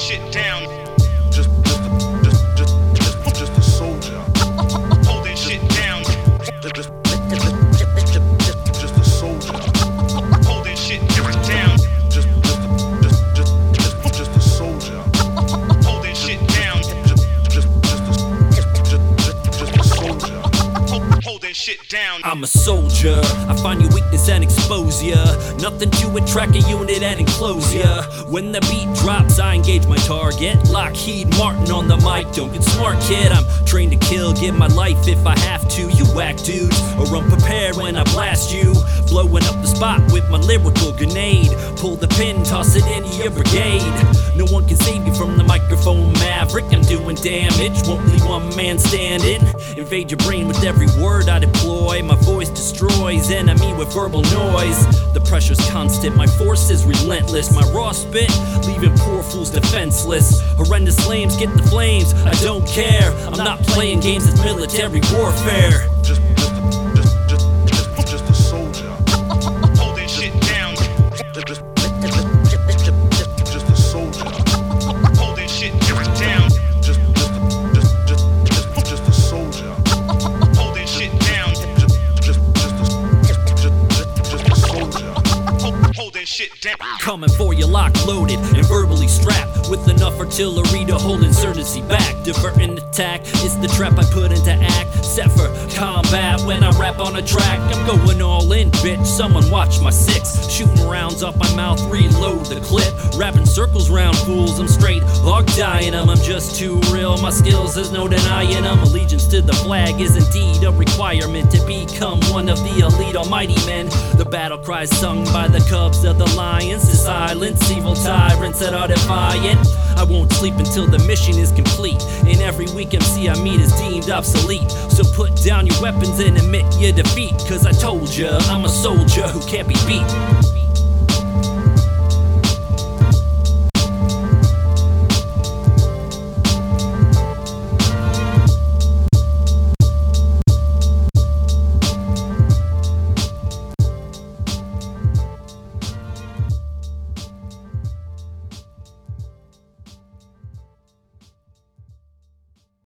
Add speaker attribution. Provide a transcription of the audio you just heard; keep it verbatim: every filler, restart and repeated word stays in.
Speaker 1: shit down.
Speaker 2: Just, just, just, just, just, just a soldier.
Speaker 1: Holding shit down.
Speaker 2: Just, just, just, just, just a soldier.
Speaker 1: Holding shit down.
Speaker 2: Just, just, just, just, just, just a soldier.
Speaker 1: Holding shit down.
Speaker 2: Just, just, just, just, just, just a soldier.
Speaker 1: Holding shit down.
Speaker 3: I'm a soldier, I find your weakness and expose ya. Nothing to attract a unit and enclose ya. When the beat drops, I engage my target. Lockheed Martin on the mic, don't get smart, kid. I'm trained to kill, give my life if I have to. You whack dudes, or unprepared when I blast you. Blowing up the spot with my lyrical grenade. Pull the pin, toss it into your brigade. No one can save you from the microphone maverick. I'm doing damage, won't leave one man standing. Invade your brain with every word I deploy. My voice destroys enemy with verbal noise. The pressure's constant, my force is relentless. My raw spit, leaving poor fools defenseless. Horrendous lames get the flames, I don't care. I'm not playing games, it's military warfare.
Speaker 2: Just, just, just, just, just, just a soldier.
Speaker 1: Holding shit down.
Speaker 2: Just, just, just, just, just a soldier.
Speaker 1: Holding shit down.
Speaker 2: Just, just, just, just, just, just a soldier.
Speaker 1: Holding shit down.
Speaker 2: Just, just, just, just, just a soldier.
Speaker 1: Holding shit down.
Speaker 3: Coming for you locked, loaded, and verbally strapped with enough artillery to hold insurgency back. Diverting attack is the trap I put into act. Set for combat when I rap on a track. I'm going all in, bitch, someone watch my six. Shooting rounds off my mouth, reload the clip. Rapping circles round fools, I'm straight hog dying them. I'm just too real, my skills there's no denying them. Allegiance to the flag is indeed a requirement to become one of the elite almighty men. The battle cries sung by the cubs of the lions to silence evil tyrants that are defiant. I won't sleep until the mission is complete, and every weak M C I meet is deemed obsolete. So put down your weapons and admit your defeat, cause I told ya, I'm a soldier who can't be beat.